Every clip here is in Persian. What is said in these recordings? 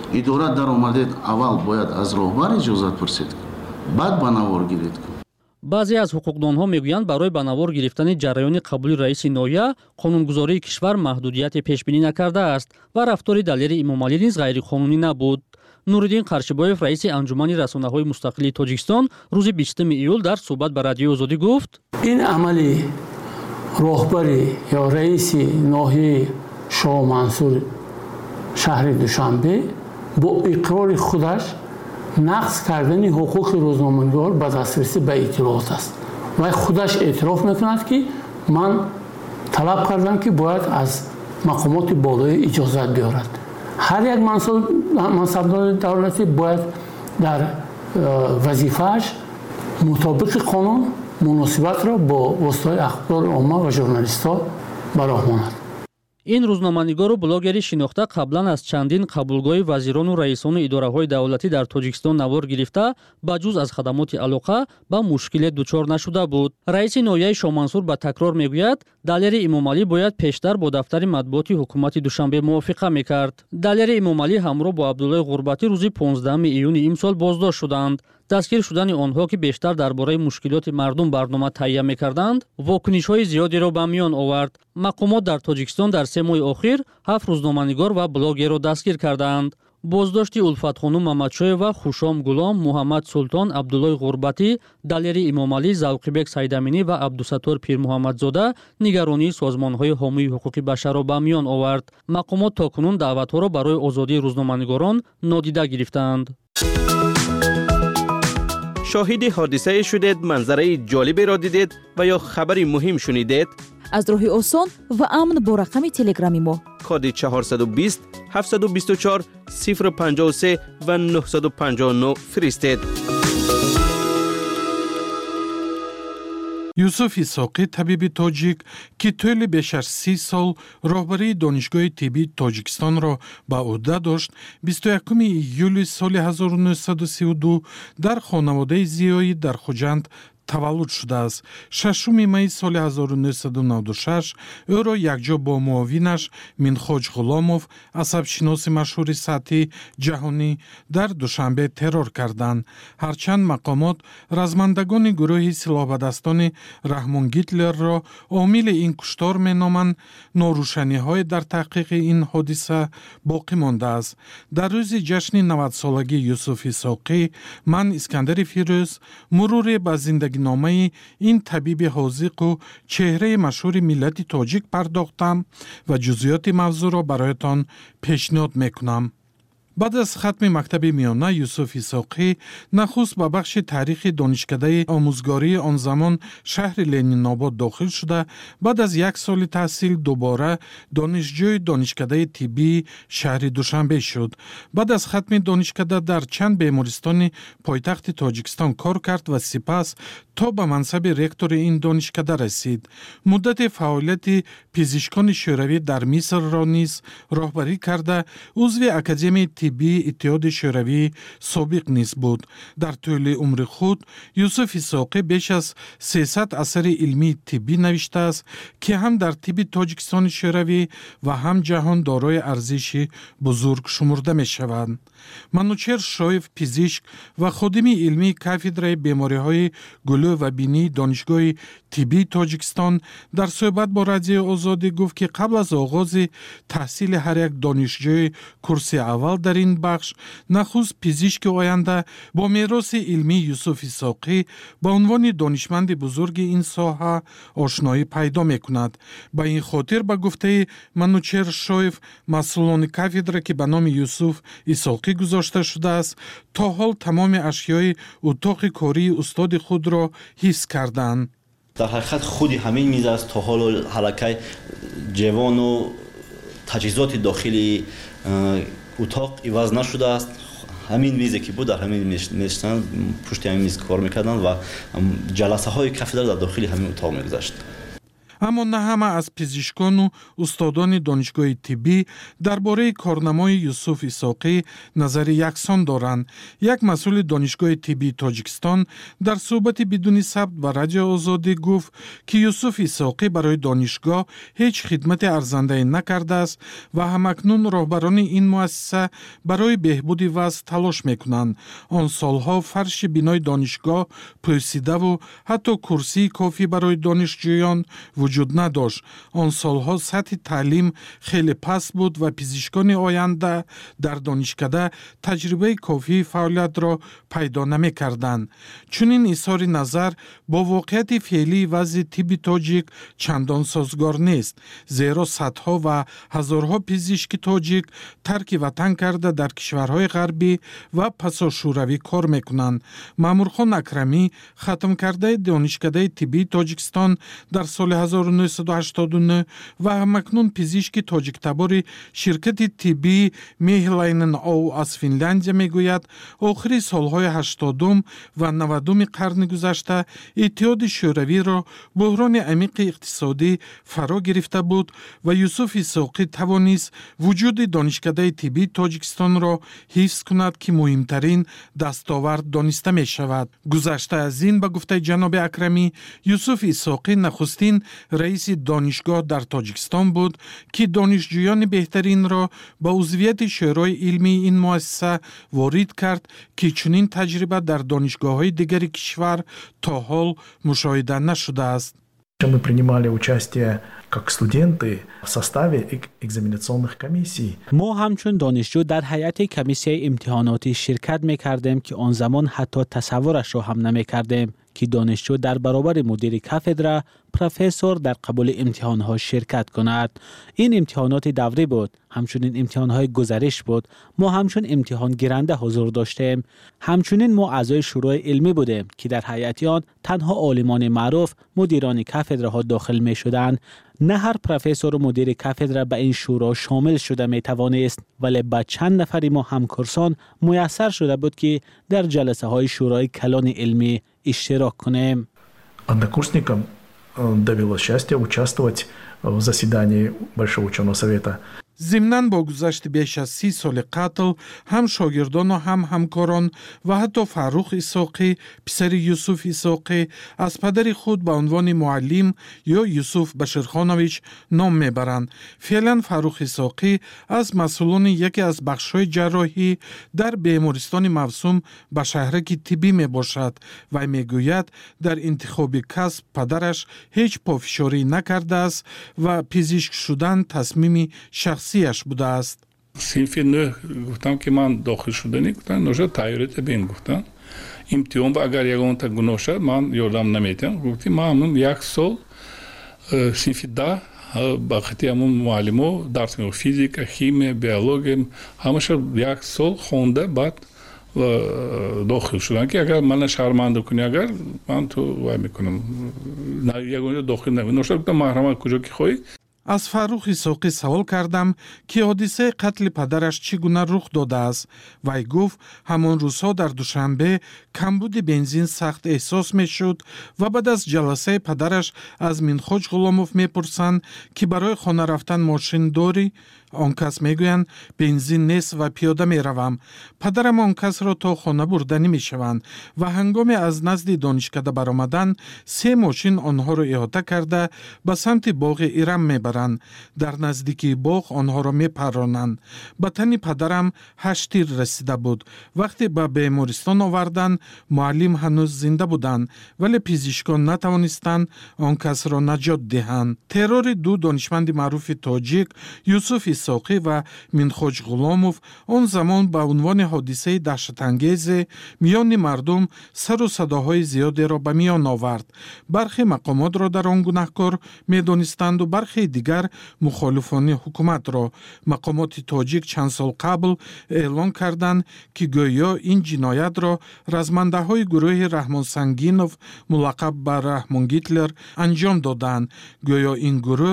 идора дар омадед, аввал бояд аз роҳбар иҷозат пурсед, баъд ба навор гиред. баъзе аз ҳуқуқдонҳо мегӯянд барои ба навор гирифтани ҷараёни қабули раиси ноҳия қонунгузории кишвар маҳдудияте пешбинӣ накардааст ва рафтори далери Эмомалӣ низ ғайриқонунӣ набуд. Нуриддин Қаршибоев, раиси анҷумани расонаҳои мустақили Тоҷикистон, рӯзи 20 июл дар суҳбат ба Радиои Озодӣ гуфт: ин амали роҳбари ё раиси ноҳияи Шоҳ Мансур шаҳри Душанбе бо иқрори худаш нақз кардани ҳуқуқи рӯзноманигор ба дастрасӣ ба иттилоот аст. Вай худаш эътироф мекунад ки ман талаб кардам ки бояд аз мақомоти болоӣ иҷозат биёрад. ҳар як мансабдори давлатӣ бояд дар вазифааш мутобиқи қонун муносибатро бо воситаҳои ахбори умма ва журналистҳо ба роҳ монад. ин рӯзноманигору блогери шинохта қаблан аз чандин қабулгоҳи вазирону раисону идораҳои давлатӣ дар Тоҷикистон навор гирифта ба ҷуз аз хадамоти алоқа ба мушкиле дучор нашуда буд. Раиси ноҳияи Шоҳ Мансур ба такрор мегӯяд, далери Эмомалӣ бояд пештар бо дафтари матбуоти ҳукумати Душанбе мувофиқа мекард. Далери Эмомалӣ ҳамроҳ бо Абдуллои Ғурбатӣ рӯзи 15 июни имсол боздошт шуданд. дастгир шудани онҳо ки бештар дар бораи мушкилоти мардум барнома таҳия мекарданд, вокунишҳои зиёдеро ба миён овард. мақомот дар Тоҷикистон дар 3 моҳи охир 7 рӯзноманигор ва блогерро дастгир карданд. боздошти Улфатхону Мамадшоева, Хушом Гулом, Муҳаммад Султон, Абдуллои Ғурбатӣ, далери Эмомалӣ, Завқибек Сайдаминӣ ва Абдусаттор Пирмуҳаммадзода нигаронии созмонҳои ҳомии ҳуқуқи башарро ба миён овард. мақомот токунун даъватҳоро барои озодии рӯзноманигорон нодида гирифтанд. شاهد حادثه شدید، منظره جالبی را دیدید و یا خبری مهم شنیدید؟ از راه آسان و امن با رقم تلگرامی ما کد 420 724 053 و 959 فرستید. یوسف اسحاقی طبیب تاجیک که طول بیش از 30 سال راهبری دانشگاه طبی تاجیکستان را به عهده داشت، 21 ایول سال 1932 در خانواده زیایی در خوجند تولد شده است. 6 می سال 1996 او را یکجا با معاونش منخاج غلاموف، عصب‌شناس مشهور سطحی جهانی، در دوشنبه ترور کردند. هرچند مقامات رزمندگان گروه سلاح‌بدستان رحمان گیتلر را عامل این کشتار می‌نامند، ناروشنی‌های در تحقیق این حادثه باقی مانده است. در روز جشن 90 سالگی یوسف اسحاقی، من اسکندر فیروز مرور به زندگی نامه این طبیب حاذق و چهره مشهور ملت تاجیک پرداختم و جزئیات موضوع را برایتان پیشنهاد میکنم. بعد از ختم مکتب میانه، یوسف اسحاقی نخست به بخش تاریخ دانشکده آموزگاری آن زمان شهر لنین‌آباد داخل شده، بعد از 1 سال تحصیل دوباره دانشجوی دانشکده طبی شهر دوشنبه شد. بعد از ختم دانشکده در چند بیمارستان پایتخت تاجیکستان کار کرد و سپس تا به منصب رکتور این دانشکده رسید. مدت فعالیت پزشکان شوروی در مصر را نیز راهبری کرده، عضو اکادمی طبی اتحاد شوروی سابق نیز بود. در طول عمر خود یوسف اسحاقی بیش از 300 اثر علمی طبی نوشته است که هم در طب تاجیکستان شوروی و هم جهان دارای ارزش بزرگ شمرده می شوند. منوچهر شایف، پزشک و خادم علمی کافدرای بیماری‌های گلو و بینی دانشگاه طبی تاجیکستان در صحبت با رادیو آزادی گفت که قبل از آغاز تحصیل هر یک دانشجوی کورس اول در این بخش، نخست پزشک آینده با میراث علمی یوسف اسحاقی با عنوان دانشمند بزرگ این ساحه آشنایی پیدا می‌کند. با این خاطر به گفته منوچهر شایف، مسئولان کافدره که به نام یوسف اسحاقی گذاشته شده است، تا حال تمام اشیای اتاق کاری استاد خود را حفظ کردند. در حقیقت خودی همین میز است تا حال حلقه جوان و تجهیزات داخلی اتاق عوض نشده است. همین میزی که بود در همین نشستن، پشت همین میز کار میکردن و جلسه های کافدره در داخل همین اتاق میگذشت. аммо на ҳама аз пизишкону устодони донишгоҳи тиббӣ дар бораи корнамои Юсуф Исоқӣ назари яксон доранд. Як масъули донишгоҳи тиббии Тоҷикистон дар суҳбати бидуни сабт ба Радиои Озодӣ гуфт, ки Юсуф Исоқӣ барои донишгоҳ ҳеҷ хидмати арзандае накардааст ва ҳамакнун роҳбарони ин муассиса барои беҳбуди вазъ талош мекунанд. Он солҳо фарши бинои донишгоҳ пӯсидаву ҳатто курсии кофӣ барои донишҷӯён вуҷуд надошт. Он солҳо сатҳи таълим хеле паст буд ва пизишкони оянда дар донишкада таҷрибаи кофии фаъолиятро пайдо намекарданд. Чунин изҳори назар бо воқеияти феълии вазъи тибби тоҷик чандон созгор нест, зеро садҳо ва ҳазорҳо пизишки тоҷик тарки ватан карда дар кишварҳои ғарбӣ ва пасошӯравӣ кор мекунанд. Маъмурхон Акрамӣ, хатмкардаи донишкадаи тиббии Тоҷикистон дар соли 1989 ва ҳамакнун пизишки тоҷиктабори ширкати тиббии Mehilainen Oy аз Финляндия мегӯяд, охири солҳои 80 ва 90 қарни гузашта Иттиҳоди Шӯравиро буҳрони амиқи иқтисодӣ фаро гирифта буд ва Юсуф Исоқӣ тавонист вуҷуди донишкадаи тиббии Тоҷикистонро ҳифз кунад, ки муҳимтарин дастовард дониста мешавад. Гузашта аз ин, ба гуфтаи ҷаноби Акрамӣ, Юсуф Исоқӣ нахустин раиси донишгоҳ дар Тоҷикистон буд, ки донишҷӯёни беҳтаринро ба узвияти шӯрои илмии ин муассиса ворид кард, ки чунин таҷриба дар донишгоҳҳои дигари кишвар то ҳол мушоҳида нашудааст. Мы принимали участие как студенты в составе экзаменационных комиссий. ما همچون دانشجو در هیئت کمیسیه امتحاناتی شرکت می‌کردیم که آن زمان حتی تصورش را هم نمی‌کردیم که دانشجو در برابر مدیر کاتدرا پروفسور در قبول امتحانها شرکت کند. این امتحانات دوری بود، همچنین امتحانهای گزارش بود. ما همچون امتحان گیرنده حضور داشتیم. همچنین ما اعضای شورای علمی بودیم که در هیئت آن تنها عالمان معروف مدیران کاتدراها داخل می شدند. نه هر پروفسور و مدیر کاتدرا به این شورا شامل شده می توانست، ولی با چند نفری ما همکارسان میسر شده بود که در جلسه های شورای کلان علمی اشتراک کنیم. Однокурсникам довелось счастье участвовать в заседании Большого ученого совета. ضمناً با گذشت بیش از 30 سال قتل، هم شاگردان و هم همکاران و حتی فروخ اسحاقی پسر یوسف اسحاقی از پدر خود به عنوان معلم یا یوسف بشیرخانویچ نام میبرند. فعلا فروخ اسحاقی از مسئولان یکی از بخش‌های جراحی در بیمارستان موسوم به شهرک طبی میباشد و میگوید در انتخاب کسب پدرش هیچ پافشاری نکرده است و پزشک شدن تصمیم شخصیش بوده است. صنف 9 گفتم که من داخل شدنی گفتن نوشا تایریت بین گفتن امتحان با اگر یگان تا گناه شد من یادم نمیتونم گفتم من همون یک سال صنف 10 با خطی همون معلمو درس میگم فیزیک، شیمی، بیولوژی همش یک سال خونده بعد داخل شدن که اگر من شرمنده کنی اگر من تو وای میکنم نه یگان داخل نمی نوشا گفتم محرم کجا کی خواهی. از فروخ اسحاقی سوال کردم که حادثه قتل پدرش چگونه رخ داده است. وی گفت همان روزها در دوشنبه کمبود بنزین سخت احساس می شد و بعد از جلسه پدرش از منخوج غلاموف می پرسند که برای خانه رفتن ماشین داری؟ آن کس میگویند بنزین نیست و پیاده می روم. پدرم آن کس را تا خانه برده نمی شوند و هنگام از نزد دانشکده برآمدن 3 ماشین آنها را احاطه کرده به سمت باغ ایرم می برند. در نزدیکی باغ آنها را می پرانند. به تن پدرم 8 تیر رسیده بود. وقتی به بیمارستان آوردند معلم هنوز زنده بودند ولی پزشکان نتوانستند آن کس را نجات دهند. ترور 2 دانشمند معروف تاجیک یوسف اسحاقی و منخوج غلاموف آن زمان به عنوان حادثه دهشت‌انگیز میان مردم سر و صداهای زیادی را به میان آورد. برخی مقامات را در آن گناهکار می‌دانستند و برخی دیگر مخالفان حکومت را. مقامات تاجیک چند سال قبل اعلان کردند که گویا این جنایت را رزمنده‌های گروه رحمان سنگینوف ملقب به رحمان گیتلر انجام دادند. گویا این گروه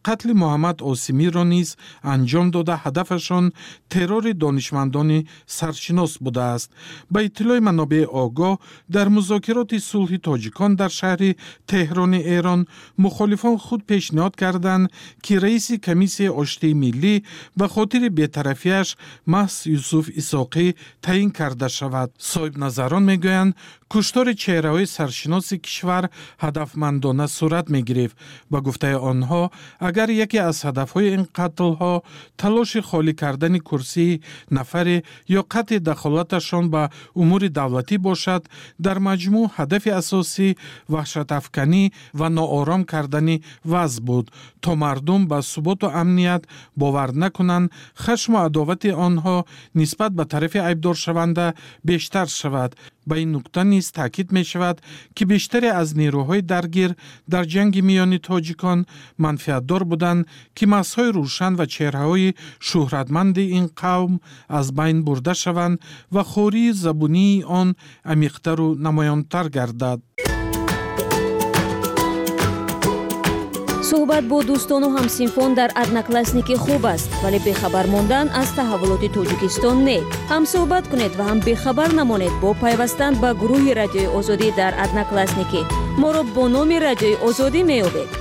قتل محمد عاصمی را نیز انجام داده هدفشان ترور دانشمندان سرشناس بوده است. به اطلاع منابع آگاه در مذاکرات صلح تاجیکان در شهر تهران ایران مخالفان خود پیشنهاد کردند که رئیس کمیسیون آشتی ملی به خاطر بی‌طرفی‌اش محض یوسف اسحاقی تعیین کرده شود. صاحب نظران میگویند کشتار چهره‌های سرشناس کشور هدفمندانه صورت می‌گرفت. با گفته آنها اگر یکی از هدف‌های این قتل‌ها تلاش خالی کردن کرسی نفر یا قطع دخالتشان به امور دولتی باشد، در مجموع هدف اساسی وحشت افکنی و ناآرام کردن وضع بود تا مردم به ثبات و امنیت باور نکنند، خشم و عداوت آنها نسبت به طرف عیبدار شونده بیشتر شود. به این نکته نیز تاکید می شود که بیشتر از نیروهای درگیر در جنگ میان تاجیکان منفعتدار بودند که مسائل روشن و چهره‌های شهرتمند این قوم از بین برده شوند و خوری زبونی آن عمیق‌تر و نمایان‌تر گردد. صحبت با دوستان و همسینفان در одноклассники خوب است، ولی بخبر ماندن از تحولات توجیکستان نه. هم صحبت کنید و هم بخبر نمانید با پیوستن به گروه رادیوی آزادی در одноклассники. ما را با نام رادیوی آزادی می‌یابید.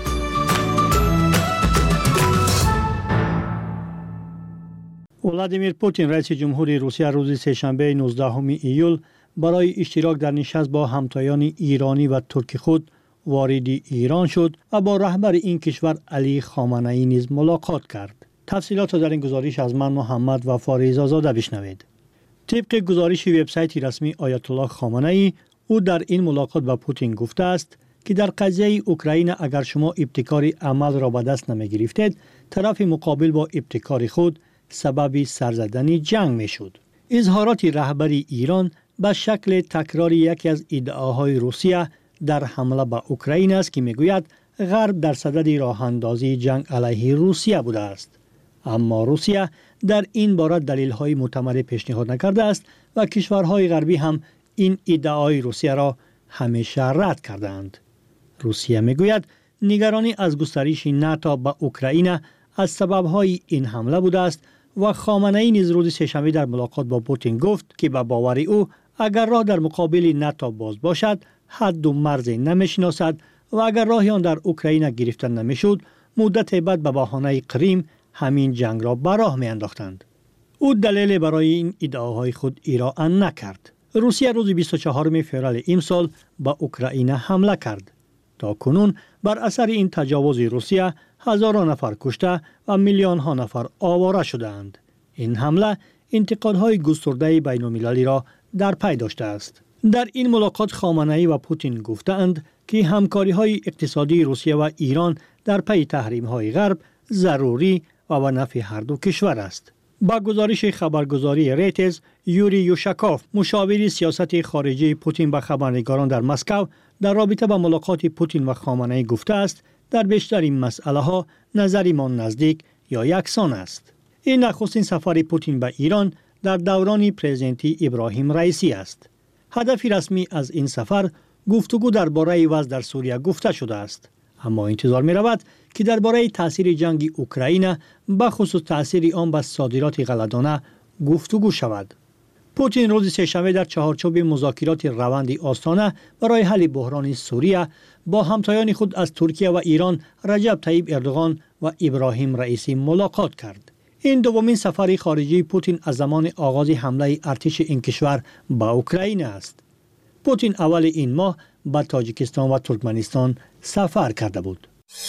ولادیمیر پوتین رئیس جمهوری روسیه روز سه‌شنبه 19 ایول برای اشتراک در نشست با همتایان ایرانی و ترکی خود وارد ایران شد و با رهبر این کشور علی خامنه‌ای نیز ملاقات کرد. تفصیلات در این گزارش از من محمد وفا رضازاده بشنوید. طبق گزارش وبسایت رسمی آیت الله خامنه‌ای، او در این ملاقات با پوتین گفته است که در قضیه اوکراین اگر شما ابتکار عمل را به دست نمی‌گرفتید، طرف مقابل با ابتکار خود سبب سرزدن جنگ می‌شد. اظهارات رهبر ایران به شکل تکرار یکی از ادعاهای روسیه در حمله به اوکراین است که میگوید غرب در صدد راه اندازی جنگ علیه روسیه بوده است. اما روسیه در این باره دلیل‌های معتبر پیشنهاد نکرده است و کشورهای غربی هم این ادعای روسیه را همیشه رد کردند. روسیه میگوید نگرانی از گسترش ناتو به اوکراین از سبب‌های این حمله بوده است و خامنه‌ای نیز روز سه‌شنبه در ملاقات با پوتین گفت که به باور او اگر راه در مقابل ناتو باز باشد حد و مرز نمی‌شناسد و اگر راهی آن در اوکراین گرفته نمی‌شد مدت بعد به بهانه کریم همین جنگ را به راه می‌انداختند. او دلیل برای این ادعاهای خود ارائه نکرد. روسیه روز 24 فوریه امسال به اوکراین حمله کرد. تا کنون بر اثر این تجاوز روسیه هزاران نفر کشته و میلیون ها نفر آواره شدند. این حمله انتقادهای گسترده بین‌المللی را در پی داشته است. در این ملاقات خامنه‌ای و پوتین گفتند که همکاری‌های اقتصادی روسیه و ایران در پی تحریم‌های غرب ضروری و به نفع هر دو کشور است. با گزارش خبرگزاری ریتز، یوری یوشاکوف، مشاور سیاست خارجی پوتین به خبرنگاران در مسکو در رابطه با ملاقات پوتین و خامنه‌ای گفته است در بیشتر این مسئله‌ها نظرمان نزدیک یا یکسان است. این نخستین سفر پوتین به ایران در دوران پرزیدنتی ابراهیم رئیسی است. هدف رسمی از این سفر گفتگو درباره وضع در سوریه گفته شده است، اما انتظار می رود که درباره تاثیر جنگ اوکراین به خصوص تاثیر آن به صادرات غله‌دانه گفتگو شود. پوتین روز سه‌شنبه در چهارچوب مذاکرات روند آستانه برای حل بحران سوریه با همتایان خود از ترکیه و ایران رجب طیب اردوغان و ابراهیم رئیسی ملاقات کرد. این دومین سفر خارجی پوتین از زمان آغاز حمله ارتش این کشور به اوکراین است. پوتین اول این ماه به تاجیکستان و ترکمنستان سفر کرده بود.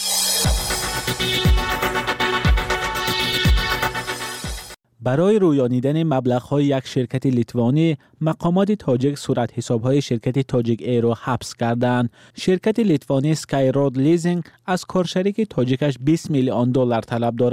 برای رویانیدن مبلغ‌های یک شرکت لیتوانی، مقامات تاجیک صورت حساب‌های شرکت تاجیک ایر را حبس کردند. شرکت لیتوانی سکای رود لیزینگ از کارشریک تاجیکش $20 میلیون طلب دارد.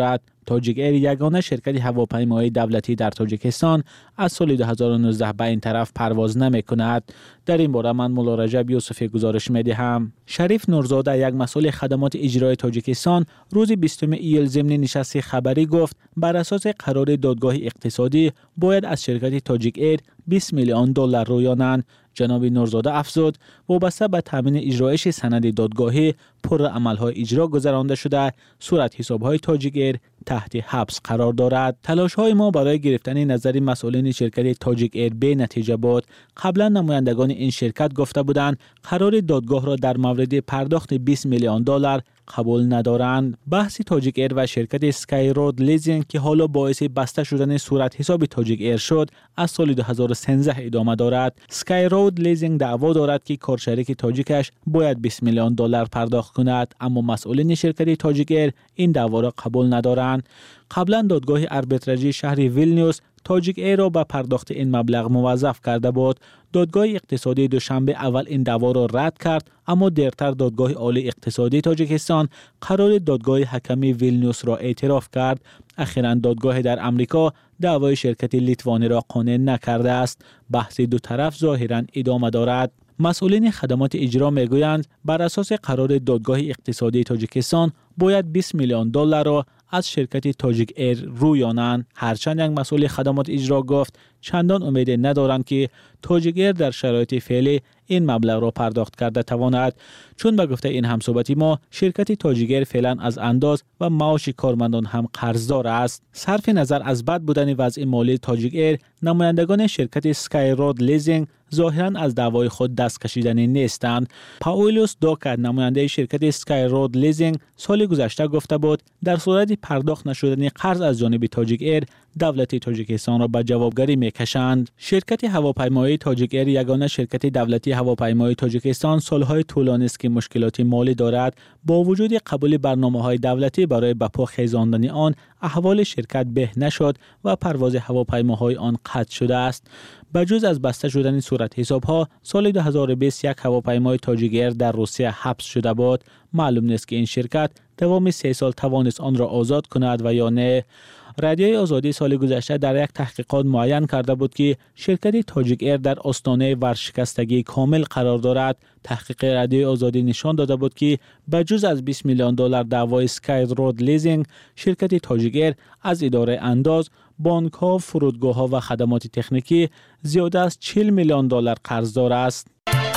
تاجیک ایر یگانه شرکت هواپیمایی دولتی در تاجیکستان از سال 2019 به این طرف پرواز نمی‌کند. در این باره من مولا رجب یوسفی گزارش می‌دهم. شریف نورزاده یک مسئول خدمات اجرایی تاجیکستان روز 20 ایول ضمن نشست خبری گفت بر اساس قرار دادگاه اقتصادی باید از شرکت تاجیک ایر 20 میلیون دلار رویانند. جناب نورزاده افزود وابسته به تامین اجرایش سند دادگاهی پر عملهای اجرا گذرانده شده صورت حسابهای تاجیک ایر تحت حبس قرار دارد. تلاش‌های ما برای گرفتن نظر مسئولین شرکت تاجیک ایر به نتیجه بود. قبلا نمایندگان این شرکت گفته بودند قرار دادگاه را در مورد پرداخت 20 میلیون دلار قبول ندارند. بحث تاجیک ایر و شرکت اسکای رود لیزینگ که حالا باعث بسته شدن صورت حساب تاجیک ایر شد از سال 2013 ادامه دارد. اسکای رود لیزینگ دعوا دارد که کارشریک تاجیکش باید 20 میلیون دلار پرداخت کند، اما مسئولین شرکت تاجیک ایر این دعوا را قبول ندارند. قبلا دادگاه آربیتراژی شهر ویلنیوس تاجیک ایر را به پرداخت این مبلغ موظف کرده بود. دادگاه اقتصادی دوشنبه اول این دعوا را رد کرد، اما دیرتر دادگاه عالی اقتصادی تاجیکستان قرار دادگاه حکمی ویلنیوس را اعتراف کرد. اخیراً دادگاه در امریکا دعوای شرکت لیتوانی را قانع نکرده است. بحث دو طرف ظاهراً ادامه دارد. مسئولین خدمات اجرا میگویند بر اساس قرار دادگاه اقتصادی تاجیکستان باید 20 میلیون دلار را از شرکت تاجیک ایر رویانند. هرچند یک مسئول خدمات اجرا گفت چندان امید ندارند که تاجیک ایر در شرایط فعلی این مبلغ را پرداخت کرده تواند، چون به گفته این همصحبتی ما شرکت تاجیک ایر فعلا از انداز و معاش کارمندان هم قرضدار است. صرف نظر از بد بودن وضع مالی تاجیک ایر، نمایندگان شرکت اسکای رود لیزینگ ظاهراً از دعوای خود دست کشیدنی نیستند. پاولوس دوکر نماینده شرکت اسکای رود لیزینگ سال گذشته گفته بود در صورت پرداخت نشدن قرض از جانب تاجیک ایر دولت تاجیکستان را به جوابگری میکشند. شرکت هواپیمایی تاجیک ایر یگانه شرکت دولتی هواپیمایی تاجیکستان سالهای طولانی است که مشکلات مالی دارد. با وجود قبول برنامه‌های دولتی برای به پا خیزاندن آن، احوال شرکت به نشد و پرواز هواپیماهای آن قطع شده است. بجز از بسته شدن صورت حساب‌ها، سال 2020 یک هواپیمای تاجیک ایر در روسیه حبس شده بود. معلوم نیست که این شرکت دوام 3 سال توانست آن را آزاد کند و یا نه. رادیوی آزادی سال گذشته در یک تحقیقات معین کرده بود که شرکت تاجیک ایر در آستانه ورشکستگی کامل قرار دارد. تحقیق رادیوی آزادی نشان داده بود که بجز از 20 میلیون دلار دعوای اسکای رود لیزینگ، شرکت تاجیک ایر از اداره انداز، بانک‌ها، فرودگاه‌ها و خدمات تکنیکی زیاده از 40 میلیون دلار قرضدار است.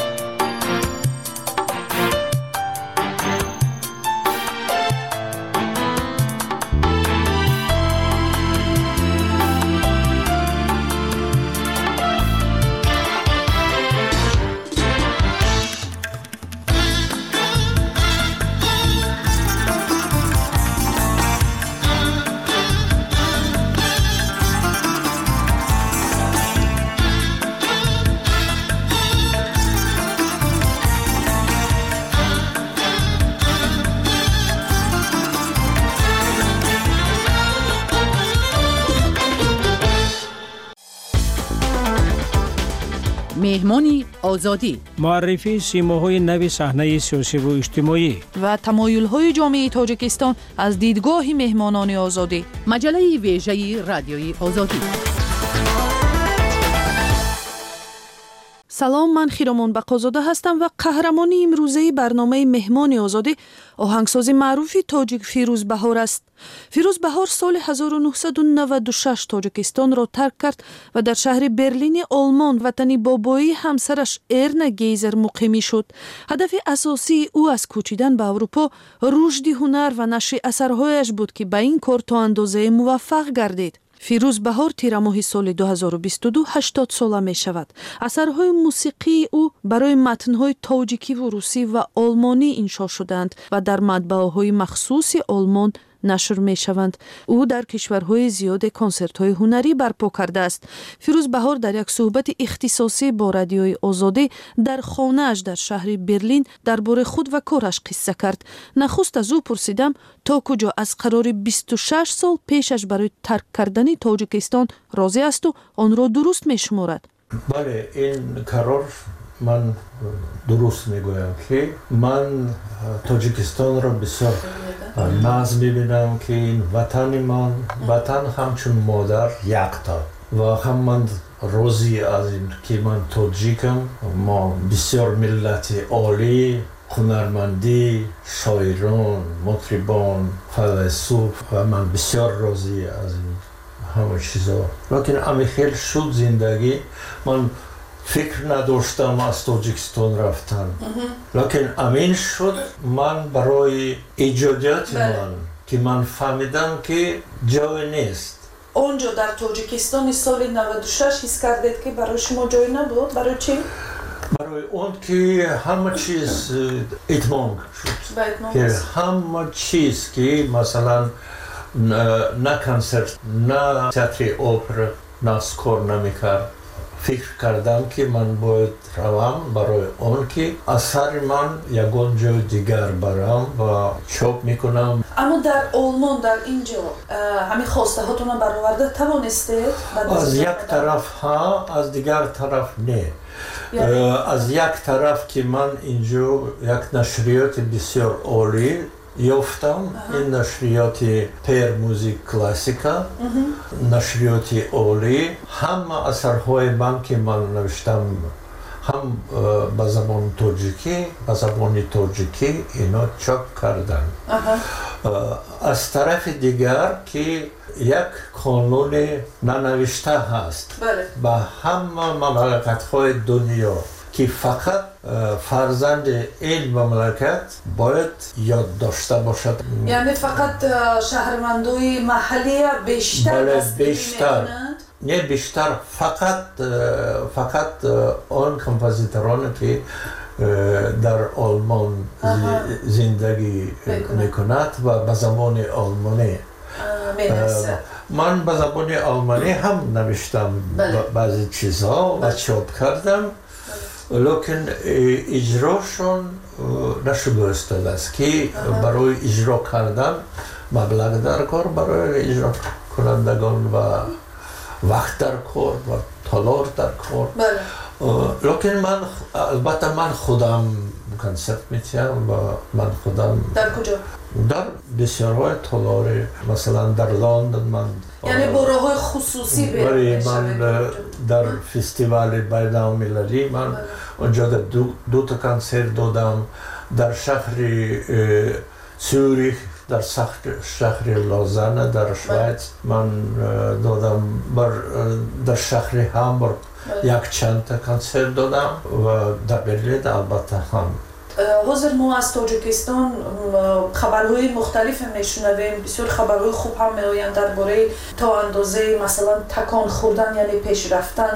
مهمانی آزادی، معرفی سیماهای نو صحنه سیاسی و اجتماعی و تمایل‌های جامعه تاجیکستان از دیدگاه مهمانان آزادی. مجله ویژه رادیوی آزادی. سلام، من خیرامان بقازاده هستم و قهرمانی امروزه برنامه مهمان آزادی آهنگساز معروفی تاجیک فیروز بهار است. فیروز بهار سال 1996 تاجیکستان را ترک کرد و در شهر برلین آلمان وطن بابایی همسرش ارنا گیزر مقیمی شد. هدف اساسی او از کوچیدن به اروپا رشد هنر و نشر اثرهایش بود که به این کار تا اندازه موفق گردید. فیروز بهار تیر ماه سال 2022 80 ساله می شود. اثرهای موسیقی او برای متنهای تاجیکی و روسی و آلمانی انشا شدند و در مطبعه‌های مخصوص آلمان نشر می شوند. او در کشورهای زیاد کنسرت‌های هنری برپا کرده است. فیروز بهار در یک صحبت اختصاصی با رادیوی آزادی در خانه‌اش در شهر برلین درباره خود و کارش قصه کرد. نخست از او پرسیدم تا کجا از قرار 26 سال پیشش برای ترک کردن تاجیکستان راضی است و آن را درست می شمارد. بله، این قرار من درست میگویم که من تاجیکستان را بسیار ناز میبینم که این وطن من وطن همچون مادر یکتا و هم من روزی از این که من تاجیکم ما بسیار ملت عالی هنرمندی شاعران مطربان فیلسوف و من بسیار راضی از این همه چیزا لیکن امی خیلی شد زندگی من فکر نداشتم از تاجیکستان رفتن لیکن امین شد من برای ایجادیات من که من فهمیدم که جای نیست اونجا در تاجیکستان سال 96 حس کردید که برای شما جای نبود؟ برای چی؟ برای اون که همه چیز اتمام شد که همه چیز که مثلا نه کنسرت نه تئاتر اپرا نه سکور نمیکرد فکر کردم که من باید روم برای اون که اثر من یگان جای دیگر برم و چاپ میکنم. اما در آلمان در اینجا همین خواسته هاتون برآورده توانستید؟ از یک طرف ها از دیگر طرف نه. از یک طرف که من اینجا یک نشریات بسیار عالی یافتم این نشریات پیر موزیک کلاسیکا نشریات عالی همه اثرهای من که من نوشتم هم به زبان تاجیکی به زبان تاجیکی اینا چاپ کردن از طرف دیگر که یک قانون ننوشته هست به همه مملکت‌های دنیا که فقط فرزند این مملکت باید یاد داشته باشد یعنی فقط شهروندای محلی بیشتر بیشتر نه بیشتر فقط آن کمپوزیتورانی که در آلمان زندگی میکند و به زبان آلمانی من به زبان آلمانی هم نوشتم بعضی چیزها و چاپ کردم لیکن اجراشون نشده استاده است که برای اجرا کردن مبلغ در کار برای اجرا کنندگان و وقت در کار و تالار در کار لیکن من البته من خودم کنسرت میتیم و من خودم در کجا؟ در بسیارهای تالار مثلا در لندن من یعنی باراهای خصوصی من در فستیوال بین‌المللی من اونجا دو تا کنسرت دادم در شهر زوریخ در شهر لوزان در شویتس من دادم در شهر هامبورگ یک چند تا کنسرت دادم و در برلین البته هم حاضر ما از تاجیکستان خبرهای مختلف میشنویم بسیار خبرهای خوب هم میآیند درباره تا اندازه مثلا تکان خوردن یعنی پیش رفتن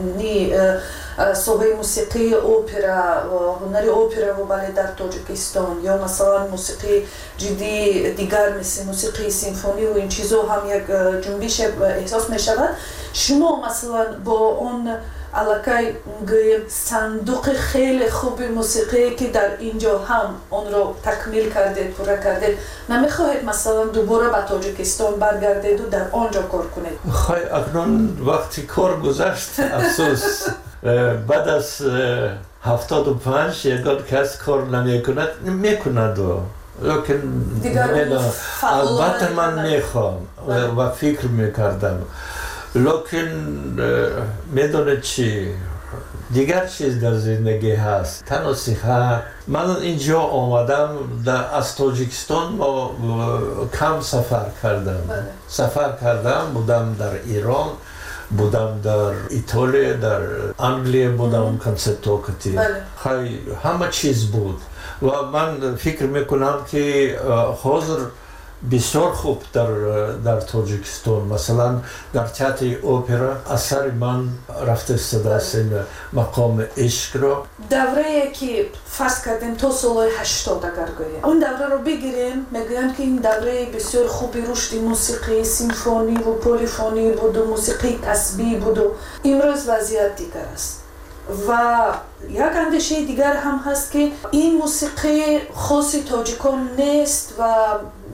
صحبه موسیقی اپرا هنر اپرا و بالت در تاجیکستان یا مثلا موسیقی جدی دیگر مثل موسیقی سیمفونی و این چیزا هم یک جنبش احساس می شود شما مثلا با اون علاقه گویم صندوق خیلی خوب موسیقی که در اینجا هم اون رو تکمیل کردید پورا کردید نمیخواهید مثلا دوباره به تاجیکستان برگردید و در آنجا کار کنید؟ خواهی اکنون وقتی کار گذشت افسوس بعد از 75 یکان کس کار نمیکند میکند لیکن البته من میخوام و فکر میکردم لیکن میدونه چی دیگر چیز در زندگی هست تنها صحت من اینجا آمدم از تاجیکستان کم سفر کردم بودم در ایران بودم در ایتالیا در انگلیه بودم کنسرتوکتی همه چیز بود و من فکر میکنم که حاضر بسیار خوب در تاجیکستان مثلا در تئاتر اپرا اثر من رفته استاده است مقام عشق را دوره که فرض کردیم تا سال 80 اگر گوییم اون دوره رو بگیریم میگویم که این دوره بسیار خوبی رشد موسیقی سیمفونی و پلیفونی بود و موسیقی تسبیح بود و امروز وضعیت دیگر است و یک اندیشه دیگر هم هست که این موسیقی خاص تاجیکان نیست و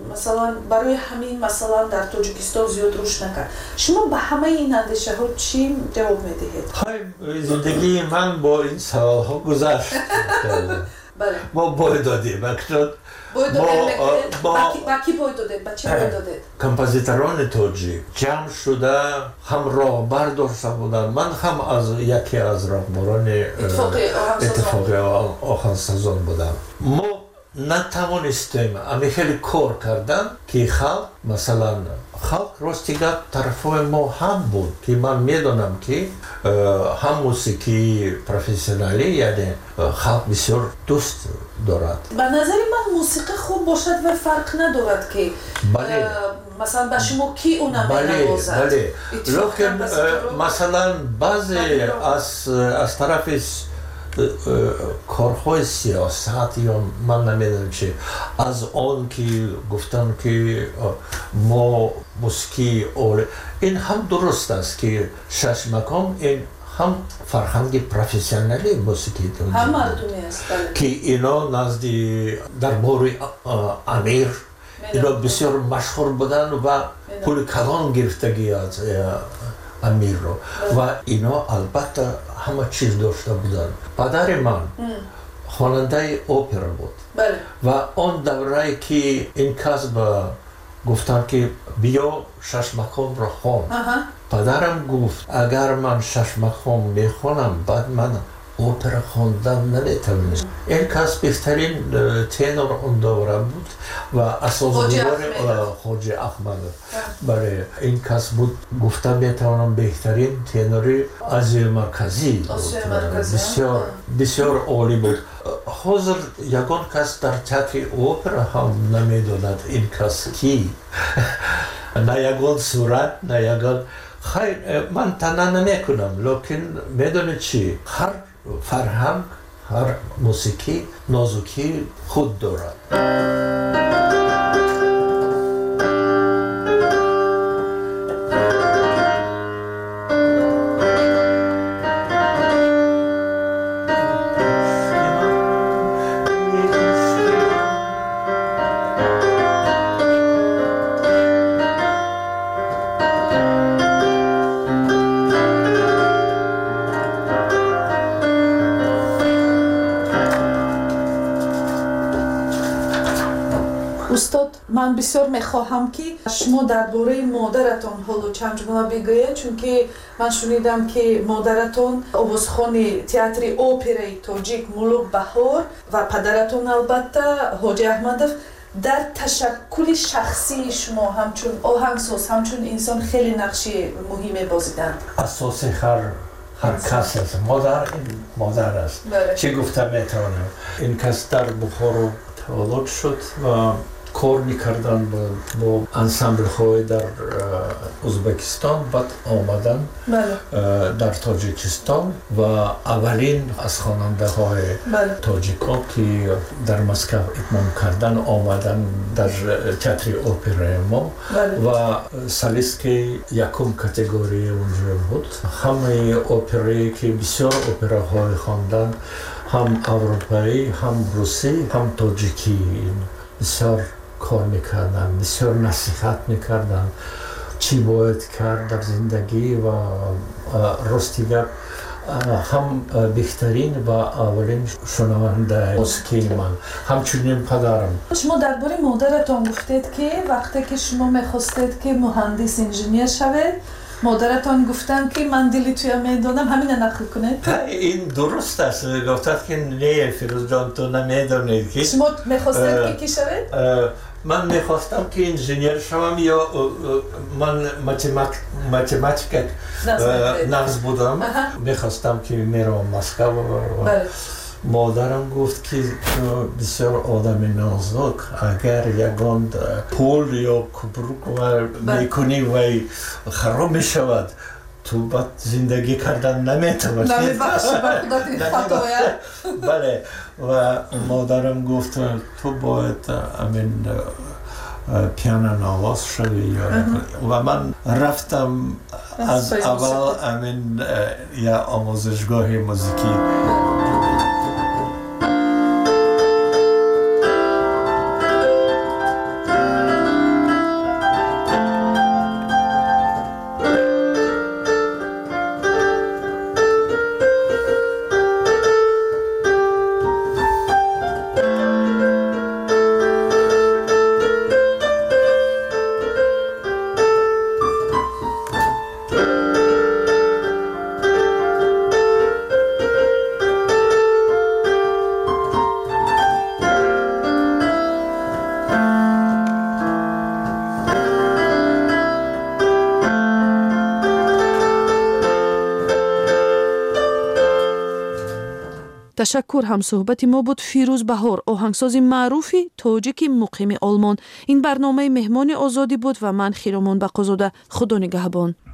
مثلا برای همین مثلا در تاجیکستان زیاد روش نکرد. شما به همه این اندیشه ها چی جواب میدهید؟ زندگی من با این سوال ها گذشت. ما بای دادیم اکنون با کی بای دادید؟ با چی بای دادید؟ کمپوزیتران تاجیک جمع شده هم راهبر داشته بودن. من هم از یکی از راهبران اتفاقی آهنگسازان بودم. ما نتوانستیم امی خیلی کار کردن که خلق مثلا خلق راستیگه طرفای ما هم بود که من میدونم که هم موسیقی پروفسیونالی یعنی خلق بسیار دوست دارد. به نظر من موسیقی خوب باشد و فرق ندارد که مثلا به شما کی اونم نوازد. بله لیکن مثلا بعضی از طرف کارهای سیاست یا من نمیدونم چی از آن که گفتن که ما موسیقی این هم درست است که شش مقام این هم فرهنگ پروفسیونالی موسیقی هم مردمی است که اینا نزدی در بار امیر اینا بسیار مشهور بودن و پول کلان گرفتگی از امیر رو و اینا البته همه چیز داشته بودن. پدر من خواننده اپرا بود و آن دوره که این کسب گفتن که بیا شش مقام را خوان. پدرم گفت اگر من شش مقام میخوانم بعد من اپرا خواندن نمیتونم. این کس بهترین تنور اون دوره بود و اساس‌گذار خواجه احمد. برای این کس بود گفتم میتونم بهترین تنوری آسیا مرکزی بسیار بسیار عالی بود. حاضر یگان کس در تئاتر اپرا هم نمیدوند این کس کی نه یگان صورت نه یگان خیر من تنها نمیکنم لیکن میدونید چی هر فرهنگ هر موسیقی نازکی خود دارد. استاد من بسیار میخواهم که شما درباره مادرتان حالا چند جمله بگویید چون که من شنیدم که مادرتان آوازخوان تئاتر اپرای تاجیک ملوک بهار و پدرتان البته حاجی احمدов در تشکل شخصی شما همچون آهنگساز همچون انسان خیلی نقش مهمی بازیدند. اساس هر کس است. مادر این مادر است. چه گفتم میتونم این کس در بخارا تولد شد و کار میکردن با انسامبل های در ازبکستان بعد آمدن در تاجیکستان و اولین از خواننده های تاجیکا که در مسکو اتمام کردن آمدن در تئاتر اپرای ما و سالیست که یکم کاتگوری اونجا بود. همه اپرایی که بسیار اپراهای خواندن هم اروپایی هم روسی هم تاجیکی بسیار کار میکردن بسیار نصیحت میکردن چی باید کرد در زندگی و راستیگر هم بهترین و اولین شنونده موسیقی من همچنین پدرم. شما درباره مادرتان گفتید که وقتی که شما میخواستید که مهندس انجینیر شوید مادرتان گفتن که من دلی توی میدونم همین نقل کنید. این درست است. گفتند که نه فیروز جان تو نمیدونید که شما میخواستید که کی شوید؟ من میخواستم که انجینیر شوم یا من متماتیک نقص بودم. میخواستم که میرم مسکو. مادرم گفت که بسیار آدم نازک اگر یگان پول یا کبروک میکنی و خراب میشود تو بعد زندگی کردن نمیتونی. بله و مادرم گفت تو باید امین پیانو نواز شوی و من رفتم از اول امین یا آموزشگاه موسیقی. تشکر. همصحبت ما بود فیروز بهار، آهنگساز معروفی تاجیک مقیم آلمان. این برنامه مهمان آزادی بود و من خیرامان بقازاده. خدا نگهبان.